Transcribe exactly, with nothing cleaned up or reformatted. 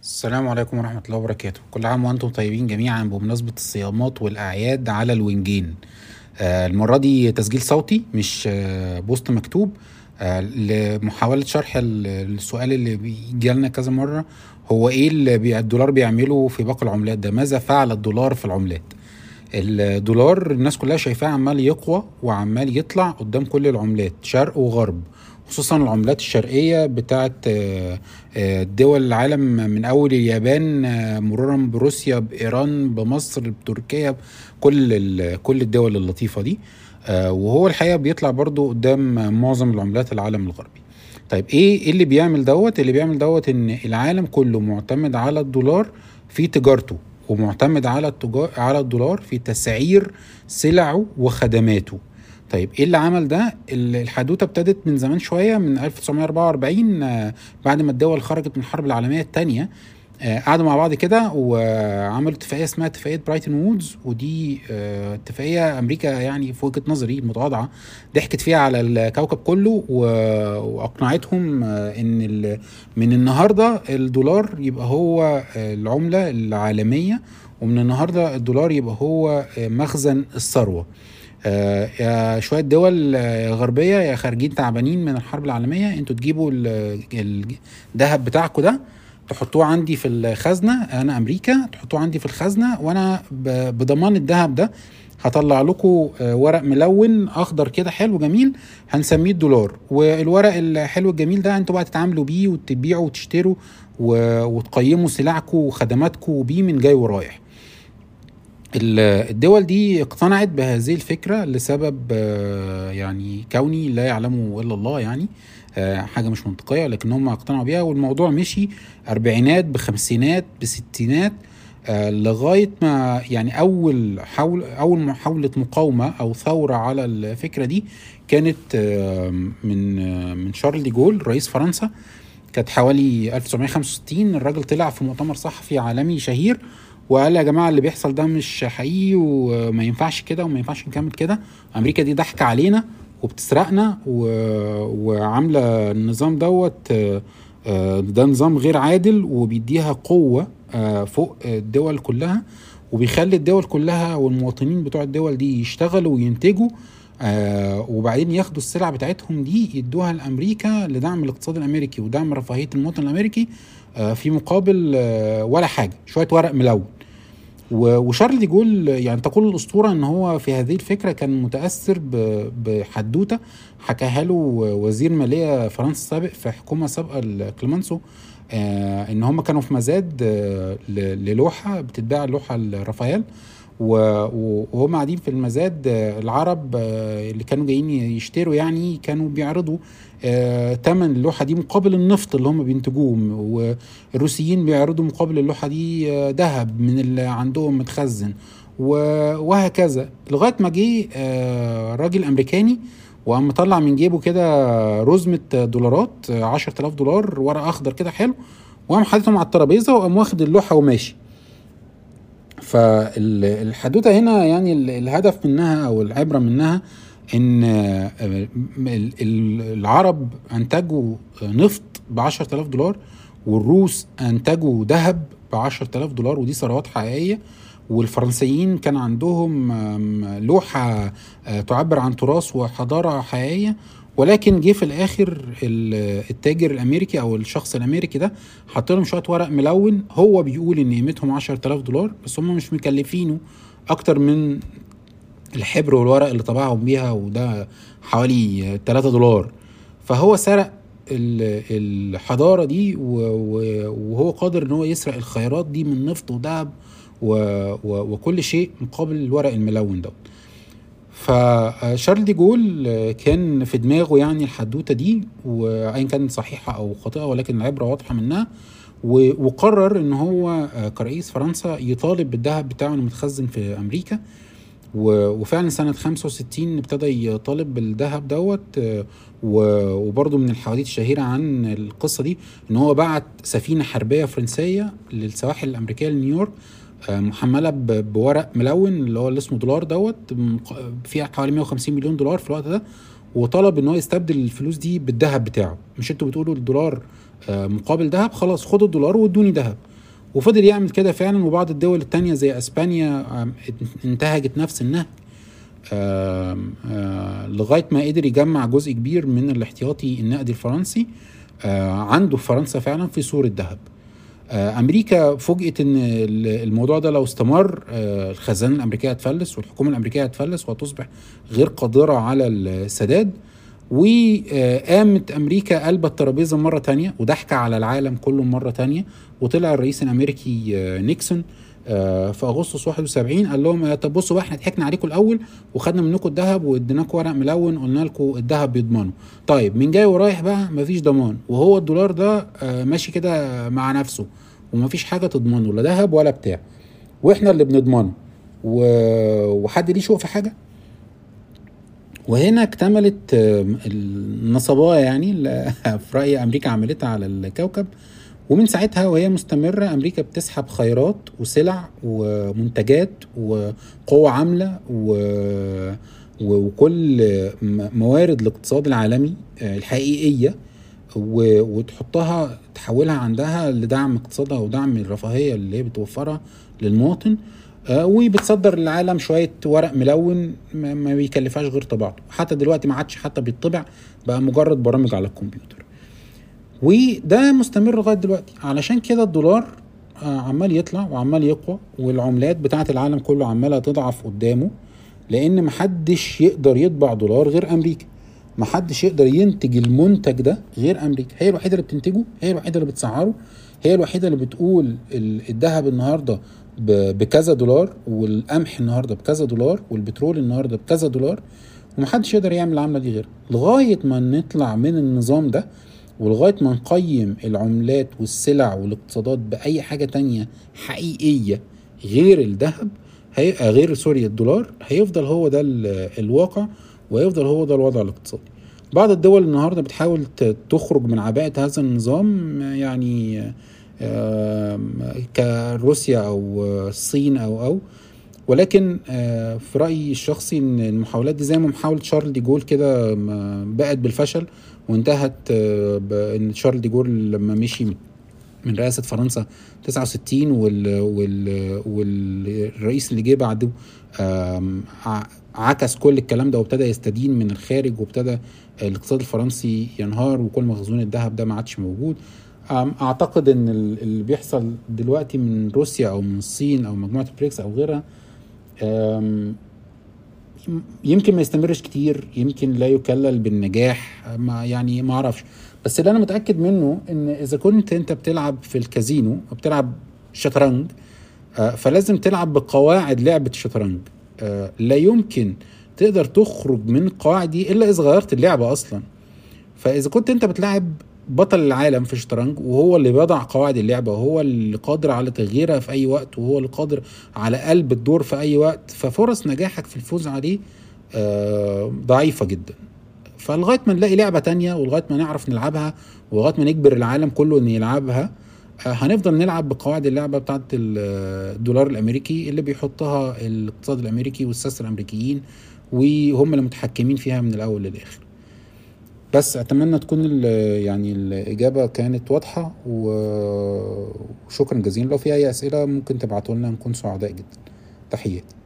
السلام عليكم ورحمة الله وبركاته. كل عام وأنتم طيبين جميعا بمناسبة الصيامات والأعياد على الونجين. آه، المرة دي تسجيل صوتي مش آه، بوست مكتوب. آه، لمحاولة شرح ال- السؤال اللي بيجي لنا كذا مرة. هو إيه اللي بي- الدولار بيعمله في باقي العملات؟ ده ماذا فعل الدولار في العملات؟ الدولار الناس كلها شايفاه عمال يقوى وعمال يطلع قدام كل العملات شرق وغرب، خصوصا العملات الشرقية بتاعت آه، آه، دول العالم، من أول اليابان آه، مرورا بروسيا بإيران بمصر بتركيا، كل ال- كل الدول اللطيفة دي. آه، وهو الحقيقة بيطلع برضو قدام معظم العملات العالم الغربي. طيب ايه إيه اللي بيعمل دوت اللي بيعمل دوت ان العالم كله معتمد على الدولار في تجارته، ومعتمد على التجار على الدولار في تسعير سلعه وخدماته. طيب ايه اللي عمل ده؟ ال- الحدوته ابتدت من زمان شويه، من ألف وتسعمية وأربعة وأربعين، آه، بعد ما الدول خرجت من الحرب العالميه الثانيه. قعدوا مع بعض كده وعملوا اتفاقيه اسمها اتفاقيه برايتن وودز، ودي آه، اتفاقيه امريكا يعني في وجهه نظري المتواضعه ضحكت فيها على الكوكب كله و- واقنعتهم آه، ان ال- من النهارده الدولار يبقى هو آه، العمله العالميه، ومن النهارده الدولار يبقى هو آه، مخزن الثروه. آه، يا شويه دول آه، غربيه يا خارجين تعبانين من الحرب العالميه، انتوا تجيبوا ال- الذهب بتاعكم ده تحطوه عندي في الخزنه، انا امريكا تحطوه عندي في الخزنه، وانا ب- بضمان الذهب ده هطلع لكم آه، ورق ملون اخضر كده حلو جميل، هنسميه الدولار. والورق الحلو الجميل ده انتوا بقى تتعاملوا بيه وتبيعوا وتشتروا و- وتقيموا سلعكم وخدماتكم بيه من جاي ورايح. ال- الدول دي اقتنعت بهذه الفكرة لسبب آه، يعني كوني لا يعلمه إلا الله، يعني آه، حاجة مش منطقية، لكن هم اقتنعوا بيها، والموضوع مشي أربعينات بخمسينات بستينات آه، لغاية ما يعني أول حول أول محاولة مقاومة أو ثورة على الفكرة دي كانت آه، من آه، من شارل دي جول رئيس فرنسا. كانت حوالي ألف وتسعمية وخمسة وستين. الراجل طلع في مؤتمر صحفي عالمي شهير وقال يا جماعة اللي بيحصل ده مش حقيقي وما ينفعش كده وما ينفعش نكمل كده. أمريكا دي ضحكة علينا وبتسرقنا و... وعاملة النظام دوت آه، آه، ده نظام غير عادل وبيديها قوة آه، فوق الدول كلها، وبيخلي الدول كلها والمواطنين بتوع الدول دي يشتغلوا وينتجوا، آه وبعدين ياخدوا السلع بتاعتهم دي يدوها لأمريكا لدعم الاقتصاد الأمريكي ودعم رفاهية المواطن الأمريكي، آه في مقابل آه ولا حاجة، شوية ورق ملون. و- وشارل دي جول يعني تقول الأسطورة ان هو في هذه الفكرة كان متأثر ب- بحدوتة حكاها له وزير مالية فرنسا السابق في حكومة سابقة لكليمانسو. آه ان هم كانوا في مزاد آه ل- للوحة بتتباع، اللوحة الرافائيل، و- و- وهم قاعدين في المزاد آه، العرب آه، اللي كانوا جايين يشتروا يعني كانوا بيعرضوا آه، تمن اللوحة دي مقابل النفط اللي هم بينتجوه، والروسيين بيعرضوا مقابل اللوحة دي آه، ذهب من اللي عندهم متخزن، و- وهكذا لغاية ما جه آه، راجل أمريكاني وقام مطلع من جيبه كده رزمة دولارات، آه، عشرة آلاف دولار ورق أخضر كده حلو، وقام حاططهم على الترابيزة وقام واخد اللوحة وماشي. فالحدوته هنا يعني ال- الهدف منها او العبره منها ان آه، ال- ال- العرب انتجوا نفط ب عشرة آلاف دولار، والروس انتجوا ذهب ب عشرة آلاف دولار، ودي ثروات حقيقيه. والفرنسيين كان عندهم آم، لوحه آه، تعبر عن تراث وحضاره حقيقيه. ولكن جه في الاخر ال- التاجر الامريكي او الشخص الامريكي ده حط لهم شويه ورق ملون، هو بيقول ان قيمتهم عشرة آلاف دولار، بس هم مش مكلفينه اكتر من الحبر والورق اللي طبعهم بيها، وده حوالي تلاتة دولار. فهو سرق ال- الحضاره دي و- و- وهو قادر ان هو يسرق الخيرات دي من نفط وذهب و- و- وكل شيء مقابل الورق الملون ده. فشارل دي جول كان في دماغه يعني الحدوته دي، وايا كانت صحيحه او خاطئه ولكن العبره واضحه منها، و- وقرر ان هو كرئيس فرنسا يطالب بالذهب بتاعه المتخزن في امريكا. و- وفعلا سنة خمسة وستين ابتدى يطالب بالذهب دوت. آه، و- وبرضه من الحواديت الشهيرة عن القصة دي ان هو بعت سفينة حربية فرنسية للسواحل الامريكية لنيويورك، آه، محملة ب- بورق ملون اللي هو اللي اسمه دولار دوت، مق- فيها حوالي مية وخمسين مليون دولار في الوقت ده، وطلب ان هو يستبدل الفلوس دي بالذهب بتاعه. مش انتوا بتقولوا الدولار آه، مقابل ذهب؟ خلاص خدوا الدولار وادوني ذهب. وفضل يعمل كده فعلا. وبعض الدول التانية زي اسبانيا انتهجت نفس النهج آم آم لغاية ما قدر يجمع جزء كبير من الاحتياطي النقدي الفرنسي عنده في فرنسا فعلا في صورة ذهب. امريكا فوجئت ان الموضوع ده لو استمر الخزانة الامريكية هتفلس والحكومة الامريكية هتفلس وهتصبح غير قادرة على السداد. وقامت امريكا قلبت الترابيزة مرة تانية وضحك على العالم كله مرة تانية. وطلع الرئيس الامريكي نيكسون في اغسطس واحد وسبعين قال لهم طب بصوا بقى، احنا ضحكنا عليكم الاول وخدنا منكم الذهب واديناكم ورق ملون، قلنا لكم الذهب بيضمنه، طيب من جاي ورايح بقى مفيش ضمان، وهو الدولار ده ماشي كده مع نفسه ومفيش حاجه تضمنه لا ذهب ولا بتاع، واحنا اللي بنضمنه وحد ليه شوق في حاجه. وهنا اكتملت النصبايا يعني في رأي امريكا عملتها على الكوكب. ومن ساعتها وهي مستمرة أمريكا بتسحب خيرات وسلع ومنتجات وقوة عاملة وكل موارد الاقتصاد العالمي الحقيقية وتحطها تحولها عندها لدعم اقتصادها ودعم الرفاهية اللي هي بتوفرها للمواطن، وبتصدر للعالم شوية ورق ملون ما بيكلفهاش غير طباعته. حتى دلوقتي ما عادش حتى بيطبع، بقى مجرد برامج على الكمبيوتر، وده مستمر لغايه دلوقتي. علشان كده الدولار عمال يطلع وعمال يقوى، والعملات بتاعه العالم كله عماله تضعف قدامه، لان محدش يقدر يطبع دولار غير امريكا، محدش يقدر ينتج المنتج ده غير امريكا. هي الوحيده اللي بتنتجه، هي الوحيده اللي بتسعره، هي الوحيده اللي بتقول الذهب النهارده بكذا دولار، والقمح النهارده بكذا دولار، والبترول النهارده بكذا دولار، ومحدش يقدر يعمل العمله دي غير. لغايه ما نطلع من النظام ده ولغاية ما نقيم العملات والسلع والاقتصادات بأي حاجة تانية حقيقية غير الذهب، غير سوريا الدولار، هيفضل هو ده الواقع وهيفضل هو ده الوضع الاقتصادي. بعض الدول النهاردة بتحاول تخرج من عباءة هذا النظام، يعني كروسيا أو الصين أو أو ولكن في رأيي الشخصي ان المحاولات دي زي ما محاولة شارل دي جول كده بقت بالفشل، وانتهت بان شارل دي جول لما مشي من رئاسة فرنسا تسعة وستين وال وال والرئيس اللي جه بعده عكس كل الكلام ده وابتدى يستدين من الخارج، وابتدى الاقتصاد الفرنسي ينهار وكل مخزون الذهب ده ما عادش موجود. اعتقد ان اللي بيحصل دلوقتي من روسيا او من الصين او مجموعة بريكس او غيرها يمكن ما يستمرش كتير، يمكن لا يكلل بالنجاح، ما يعني ما اعرفش. بس اللي انا متأكد منه ان اذا كنت انت بتلعب في الكازينو وبتلعب شطرنج، فلازم تلعب بقواعد لعبة الشطرنج. لا يمكن تقدر تخرج من القواعد دي الا اذا غيرت اللعبة اصلا. فاذا كنت انت بتلعب بطل العالم في الشطرنج وهو اللي بيضع قواعد اللعبة وهو اللي قادر على تغييرها في أي وقت وهو اللي قادر على قلب الدور في أي وقت، ففرص نجاحك في الفوز عليه ضعيفة جدا. فلغاية ما نلاقي لعبة تانية ولغاية ما نعرف نلعبها ولغاية ما نجبر العالم كله أن يلعبها، هنفضل نلعب بقواعد اللعبة بتاعت الدولار الأمريكي اللي بيحطها الاقتصاد الأمريكي والساسة الأمريكيين، وهم اللي متحكمين فيها من الأول للآخر. بس اتمنى تكون يعني الاجابه كانت واضحه، وشكرا جزيلا. لو في اي اسئله ممكن تبعتوا لنا، نكون سعداء جدا. تحياتي.